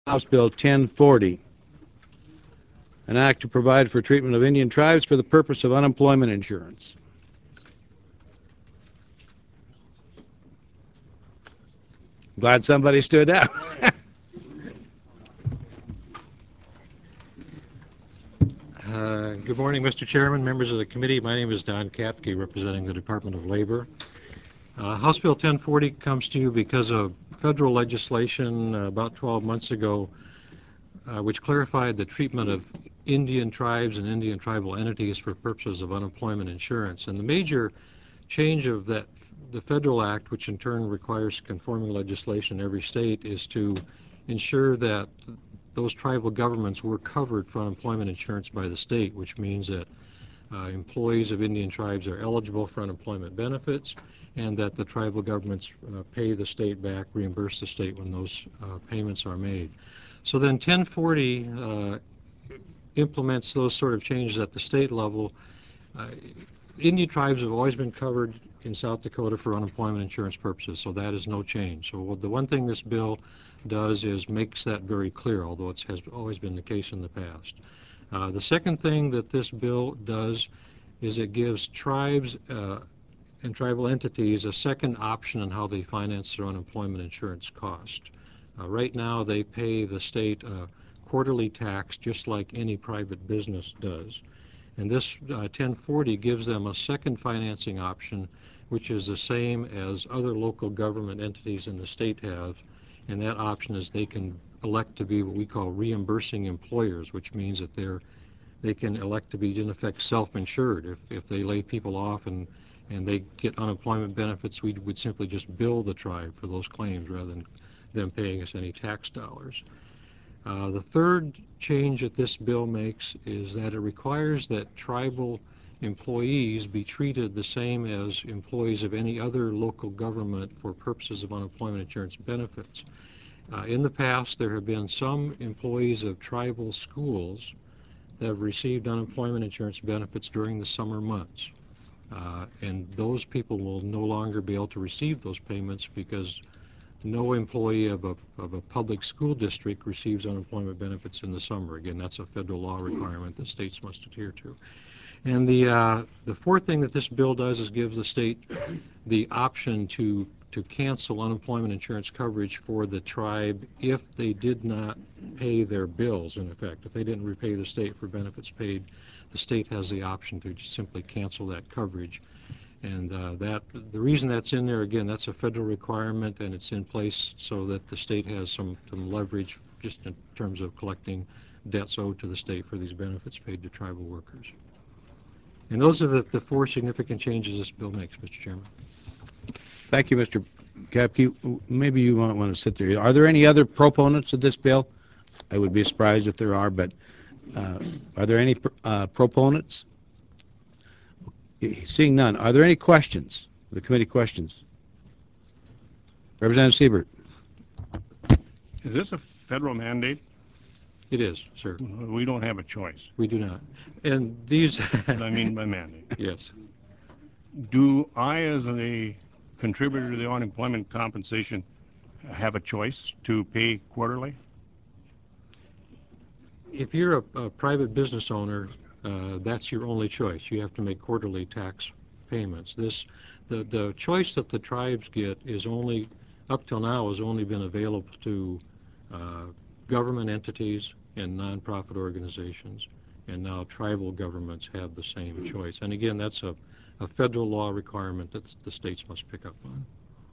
House Bill 1040, an act to provide for treatment of Indian tribes for the purpose of unemployment insurance. Glad somebody stood up. Good morning, Mr. Chairman, members of the committee. My name is Don Kapke, representing the Department of Labor. House Bill 1040 comes to you because of federal legislation about 12 months ago which clarified the treatment of Indian tribes and Indian tribal entities for purposes of unemployment insurance. And the major change of that, the federal act, which in turn requires conforming legislation in every state, is to ensure that those tribal governments were covered for unemployment insurance by the state, which means that employees of Indian tribes are eligible for unemployment benefits, and that the tribal governments pay the state back, reimburse the state when those payments are made. So then 1040 implements those sort of changes at the state level. Indian tribes have always been covered in South Dakota for unemployment insurance purposes, so that is no change. So the one thing this bill does is makes that very clear, although it has always been the case in the past. The second thing that this bill does is it gives tribes and tribal entities a second option on how they finance their unemployment insurance cost. Right now they pay the state a quarterly tax just like any private business does. And this 1040 gives them a second financing option, which is the same as other local government entities in the state have. And that option is they can elect to be what we call reimbursing employers, which means that they can elect to be, in effect, self-insured. If they lay people off and they get unemployment benefits, we would simply just bill the tribe for those claims rather than them paying us any tax dollars. The third change that this bill makes is that it requires that tribal employees be treated the same as employees of any other local government for purposes of unemployment insurance benefits. In the past, there have been some employees of tribal schools that have received unemployment insurance benefits during the summer months. And those people will no longer be able to receive those payments because no employee of a public school district receives unemployment benefits in the summer. Again, that's a federal law requirement that states must adhere to. And the fourth thing that this bill does is gives the state the option to cancel unemployment insurance coverage for the tribe if they did not pay their bills, in effect. If they didn't repay the state for benefits paid, the state has the option to just simply cancel that coverage. And the reason that's in there, again, that's a federal requirement, and it's in place so that the state has some leverage just in terms of collecting debts owed to the state for these benefits paid to tribal workers. And those are the four significant changes this bill makes, Mr. Chairman. Thank you, Mr. Kapke. Maybe you might want to sit there. Are there any other proponents of this bill? I would be surprised if there are, but are there any proponents? Seeing none, are there any questions? The committee questions. Representative Siebert. Is this a federal mandate? It is, sir. We don't have a choice. We do not. And these... What I mean by mandate. Yes. Do I, as a contributor to the unemployment compensation, have a choice to pay quarterly? If you're a private business owner, that's your only choice. You have to make quarterly tax payments. The choice that the tribes get is only, up till now, has only been available to government entities and nonprofit organizations, and now tribal governments have the same choice. And again, that's a federal law requirement that the states must pick up on.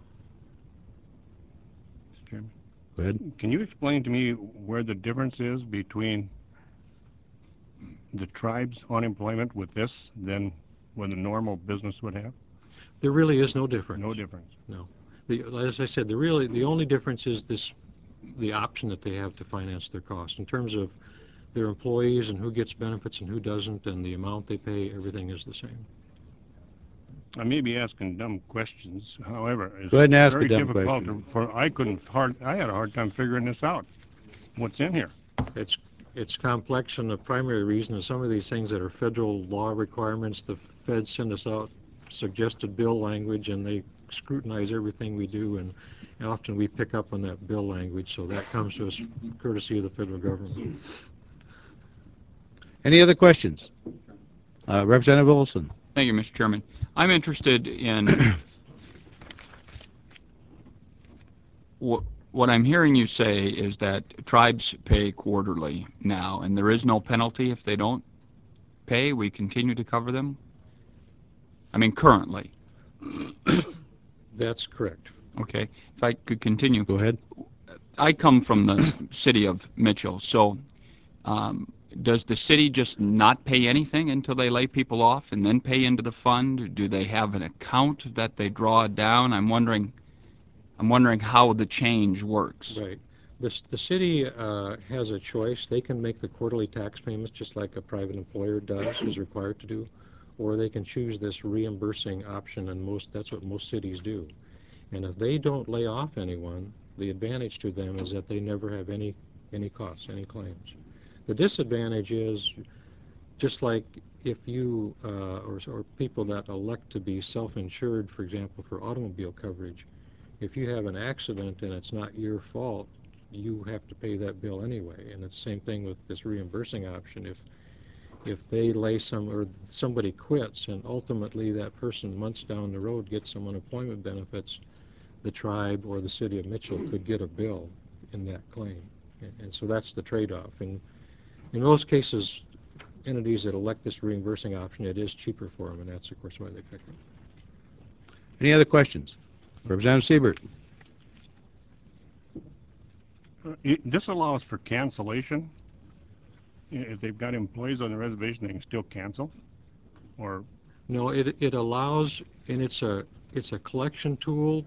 Mr. Chairman? Go ahead. Can you explain to me where the difference is between the tribe's unemployment with this than what a normal business would have? There really is no difference. No difference. No. As I said, the only difference is the option that they have to finance their costs. In terms of their employees and who gets benefits and who doesn't and the amount they pay, everything is the same. I may be asking dumb questions. However, it's Go ahead and ask very a dumb difficult question. I had a hard time figuring this out. What's in here? It's complex, and the primary reason is some of these things that are federal law requirements. The feds send us out suggested bill language, and they scrutinize everything we do, and often we pick up on that bill language, so that comes to us courtesy of the federal government. Any other questions? Representative Olson. Thank you, Mr. Chairman. I'm interested in what I'm hearing you say is that tribes pay quarterly now, and there is no penalty if they don't pay. We continue to cover them? I mean, currently. That's correct. Okay. If I could continue. Go ahead. I come from the city of Mitchell, so does the city just not pay anything until they lay people off and then pay into the fund? Do they have an account that they draw down? I'm wondering how the change works. Right. The city has a choice. They can make the quarterly tax payments just like a private employer does, is required to do, or they can choose this reimbursing option, and that's what most cities do. And if they don't lay off anyone, the advantage to them is that they never have any costs, any claims. The disadvantage is, just like if you or people that elect to be self-insured, for example, for automobile coverage, if you have an accident and it's not your fault, you have to pay that bill anyway. And it's the same thing with this reimbursing option. If they or somebody quits and ultimately that person months down the road gets some unemployment benefits, the tribe or the city of Mitchell could get a bill in that claim. And so that's the trade-off. And in most cases, entities that elect this reimbursing option, it is cheaper for them, and that's, of course, why they pick it. Any other questions? Representative Siebert. This allows for cancellation. If they've got employees on the reservation, they can still cancel? Or no, it allows, and it's a collection tool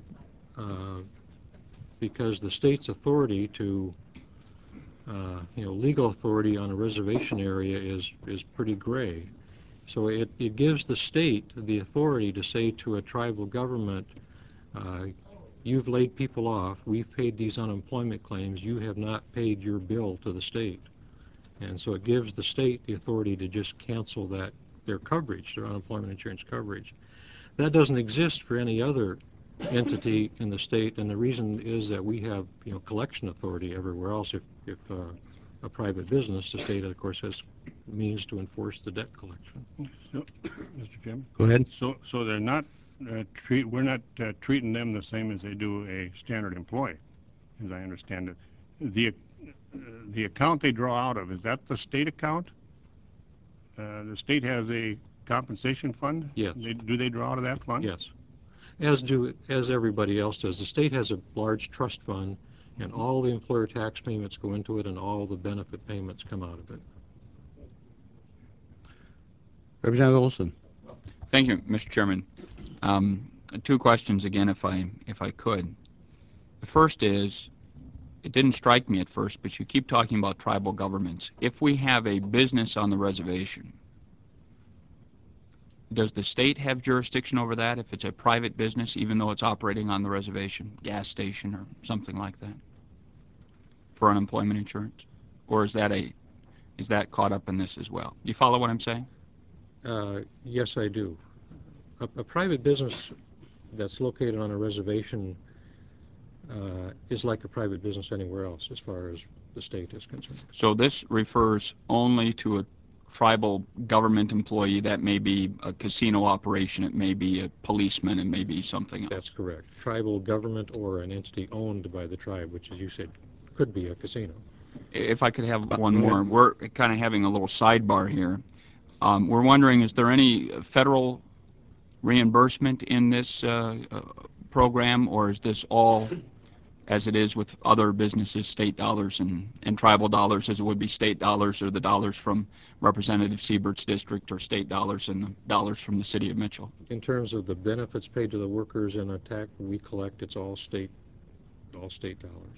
because the state's authority to legal authority on a reservation area is pretty gray. So it gives the state the authority to say to a tribal government, you've laid people off, we've paid these unemployment claims, you have not paid your bill to the state. And so it gives the state the authority to just cancel their coverage, their unemployment insurance coverage. That doesn't exist for any other entity in the state, and the reason is that we have collection authority everywhere else. If a private business, the state of course has means to enforce the debt collection. So, Mr. Chairman? Go ahead. So they're not we're not treating them the same as they do a standard employee, as I understand it. The account they draw out of, is that the state account? The state has a compensation fund? Yes. Do they draw out of that fund? Yes. As everybody else does. The state has a large trust fund, and all the employer tax payments go into it, and all the benefit payments come out of it. Representative Olson. Thank you, Mr. Chairman. Two questions again, if I could. The first is, it didn't strike me at first, but you keep talking about tribal governments. If we have a business on the reservation, does the state have jurisdiction over that if it's a private business, even though it's operating on the reservation, gas station or something like that, for unemployment insurance? Or is that caught up in this as well? Do you follow what I'm saying? Yes, I do. A private business that's located on a reservation is like a private business anywhere else as far as the state is concerned. So this refers only to a tribal government employee. That may be a casino operation, it may be a policeman, it may be something else. That's correct. Tribal government or an entity owned by the tribe, which, as you said, could be a casino. If I could have one more. We're kind of having a little sidebar here. We're wondering, is there any federal reimbursement in this program, or is this all, as it is with other businesses, state dollars and tribal dollars, as it would be state dollars or the dollars from Representative Siebert's district, or state dollars and the dollars from the city of Mitchell? In terms of the benefits paid to the workers in a tax we collect, it's all state dollars.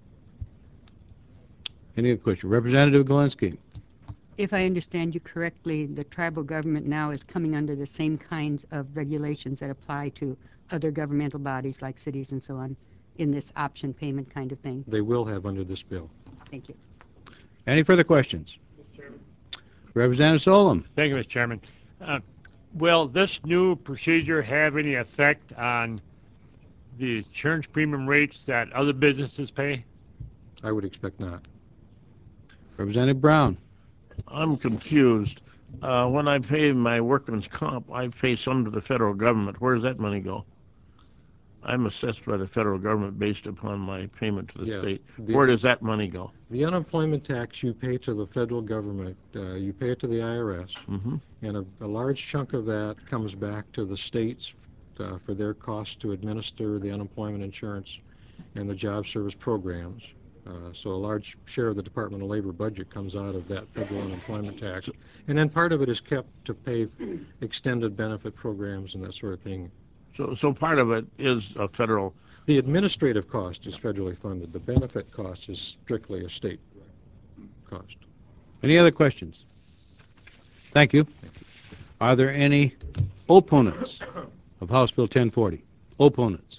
Any other question? Representative Galinsky. If I understand you correctly, the tribal government now is coming under the same kinds of regulations that apply to other governmental bodies like cities and so on in this option payment kind of thing. They will have under this bill. Thank you. Any further questions? Mr. Chairman. Representative Solom. Thank you, Mr. Chairman. Will this new procedure have any effect on the insurance premium rates that other businesses pay? I would expect not. Representative Brown. I'm confused. When I pay my workman's comp, I pay some to the federal government. Where does that money go? I'm assessed by the federal government based upon my payment to the Yeah. state. Where does that money go? The unemployment tax you pay to the federal government, you pay it to the IRS, Mm-hmm. and a large chunk of that comes back to the states for their costs to administer the unemployment insurance and the job service programs. So a large share of the Department of Labor budget comes out of that federal unemployment tax. And then part of it is kept to pay extended benefit programs and that sort of thing. So part of it is a federal. The administrative cost is federally funded. The benefit cost is strictly a state cost. Any other questions? Thank you. Are there any opponents of House Bill 1040? Opponents?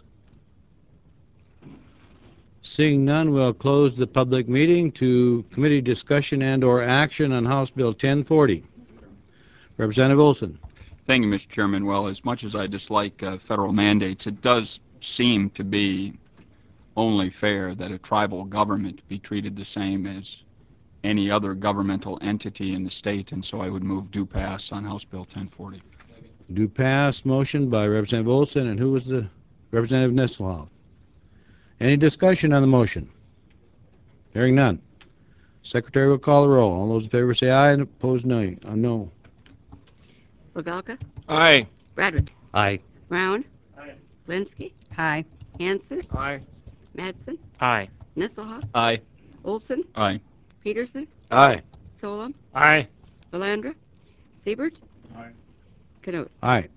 Seeing none, we'll close the public meeting to committee discussion and/or action on House Bill 1040. Representative Olson. Thank you, Mr. Chairman. Well, as much as I dislike federal mandates, it does seem to be only fair that a tribal government be treated the same as any other governmental entity in the state, and so I would move due pass on House Bill 1040. Due pass motion by Representative Olson, and who was the Representative Nisselhoff? Any discussion on the motion? Hearing none. Secretary will call the roll. All those in favor say aye, and opposed no. No. Pavelka, Aye. Bradford, Aye. Brown, Linsky, Aye. Hanson, Aye. Madsen, Aye. Nisselhoff, Aye. Olson, Aye. Peterson, Aye. Solom, Aye. Valandra, Siebert, Aye. Canode. Aye.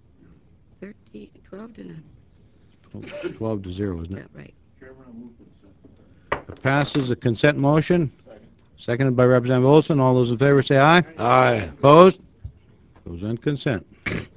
12 to none. 12 to 0, isn't Yeah, it? right. It passes a consent motion. Seconded by Representative Olson. All those in favor say aye. Aye. Opposed? Goes on consent.